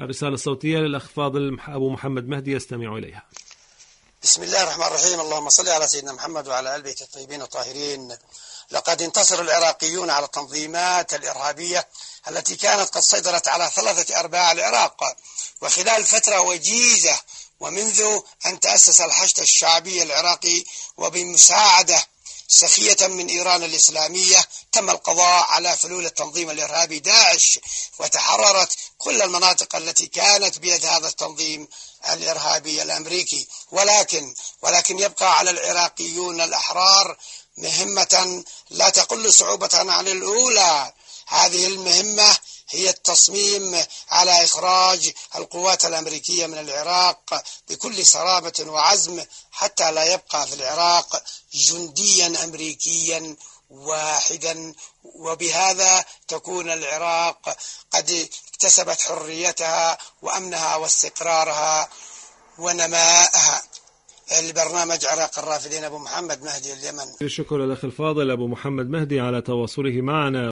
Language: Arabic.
الرسالة الصوتية للأخ فاضل أبو محمد مهدي يستمع إليها. بسم الله الرحمن الرحيم. اللهم صل على سيدنا محمد وعلى آل بيته الطيبين الطاهرين. لقد انتصر العراقيون على التنظيمات الإرهابية التي كانت قد سيطرت على 3/4 العراق، وخلال فترة وجيزة ومنذ أن تأسس الحشد الشعبي العراقي وبمساعدة سخية من إيران الإسلامية تم القضاء على فلول التنظيم الإرهابي داعش، وتحررت كل المناطق التي كانت بيد هذا التنظيم الإرهابي الأمريكي. ولكن يبقى على العراقيون الأحرار مهمة لا تقل صعوبة عن الأولى. هذه المهمة هي التصميم على إخراج القوات الأمريكية من العراق بكل صرامة وعزم حتى لا يبقى في العراق جنديا أمريكيا واحدا، وبهذا تكون العراق قد اكتسبت حريتها وأمنها واستقرارها ونماءها. البرنامج عراق الرافدين أبو محمد مهدي اليمن. شكرا للأخ الفاضل أبو محمد مهدي على تواصله معنا.